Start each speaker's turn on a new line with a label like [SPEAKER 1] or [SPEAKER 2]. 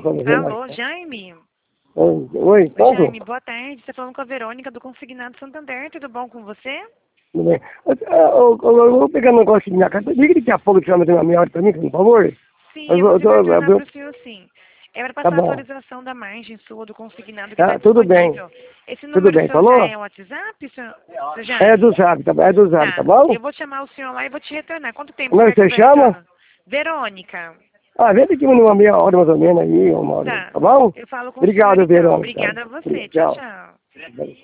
[SPEAKER 1] com você.
[SPEAKER 2] Alô, Jaime?
[SPEAKER 1] Oi,
[SPEAKER 2] Oi,
[SPEAKER 1] posso?
[SPEAKER 2] Jaime, boa tarde. Você tá falando com a Verônica do Consignado Santander. Tudo bom com você?
[SPEAKER 1] Tudo bem. Eu vou pegar um negócio aqui na casa. Liga daqui a pouco que você vai ter minha hora pra mim, por favor.
[SPEAKER 2] Sim, eu vou te retornar pro senhor, sim. É para
[SPEAKER 1] Tá
[SPEAKER 2] passar a
[SPEAKER 1] bom.
[SPEAKER 2] atualização da margem sua do consignado que
[SPEAKER 1] Tá,
[SPEAKER 2] está
[SPEAKER 1] tudo bem.
[SPEAKER 2] disponível. Esse
[SPEAKER 1] Tudo
[SPEAKER 2] número
[SPEAKER 1] bem,
[SPEAKER 2] seu já
[SPEAKER 1] falou?
[SPEAKER 2] é o WhatsApp, seu
[SPEAKER 1] É
[SPEAKER 2] Jaime?
[SPEAKER 1] do Zap, é do Zap, tá
[SPEAKER 2] Tá.
[SPEAKER 1] bom?
[SPEAKER 2] Eu vou chamar o senhor lá e vou te retornar. Quanto tempo
[SPEAKER 1] Como
[SPEAKER 2] você
[SPEAKER 1] é
[SPEAKER 2] quer
[SPEAKER 1] que
[SPEAKER 2] que eu
[SPEAKER 1] você chama?
[SPEAKER 2] retorno? Verônica.
[SPEAKER 1] Ah, vem aqui numa meia hora mais ou menos aí, uma hora,
[SPEAKER 2] Tá.
[SPEAKER 1] tá bom?
[SPEAKER 2] Eu falo com o senhor
[SPEAKER 1] Obrigado,
[SPEAKER 2] então.
[SPEAKER 1] Verônica.
[SPEAKER 2] Obrigada a você. Tchau,
[SPEAKER 1] Tchau.
[SPEAKER 2] tchau.